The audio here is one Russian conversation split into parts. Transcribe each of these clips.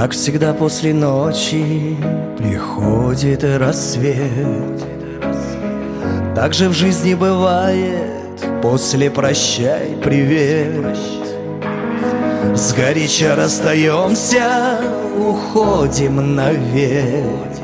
Как всегда после ночи приходит рассвет. Так же в жизни бывает после «прощай, привет». Сгоряча расстаемся, уходим навек,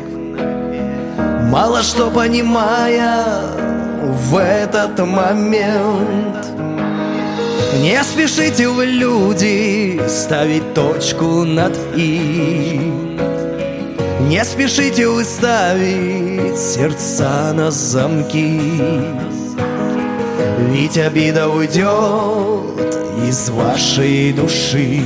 мало что понимая в этот момент. Не спешите вы, люди, ставить точку над «и». Не спешите вы ставить сердца на замки, ведь обида уйдет из вашей души.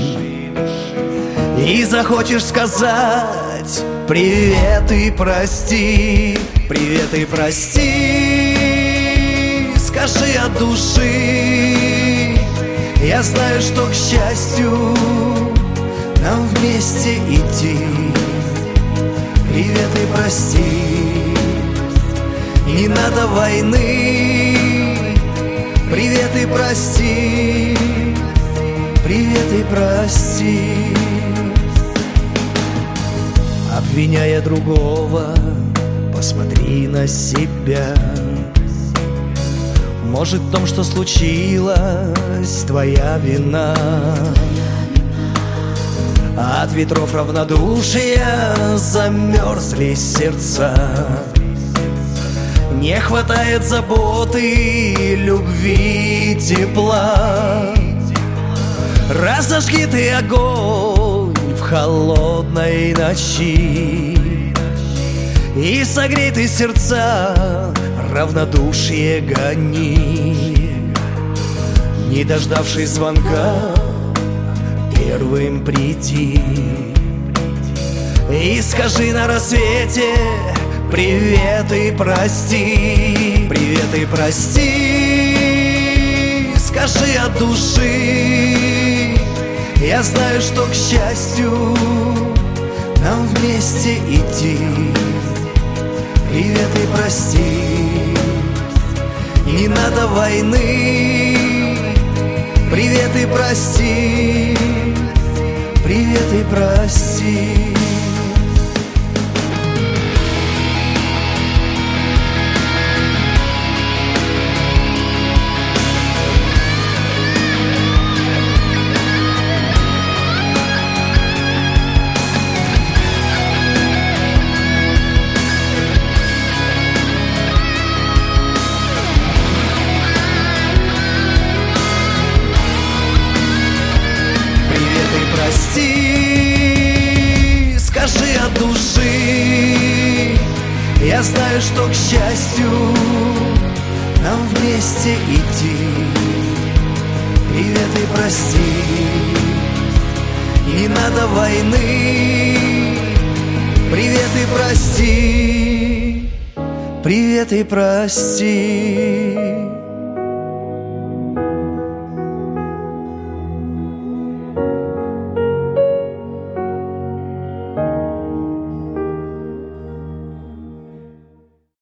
И захочешь сказать привет и прости, привет и прости, скажи от души. Я знаю, что, к счастью, нам вместе идти. Привет и прости, не надо войны. Привет и прости, привет и прости. Обвиняя другого, посмотри на себя. Может, в том, что случилось, твоя вина. От ветров равнодушия замерзли сердца. Не хватает заботы, любви, тепла. Разожги ты огонь в холодной ночи и согрей ты сердца, равнодушие гони. Не дождавшись звонка, первым приди и скажи на рассвете привет и прости, привет и прости, скажи от души. Я знаю, что, к счастью, нам вместе идти. Привет и прости, не надо войны. Привет и прости, привет и прости. Прости, скажи от души. Я знаю, что, к счастью, нам вместе идти. Привет и прости, не надо войны. Привет и прости, привет и прости.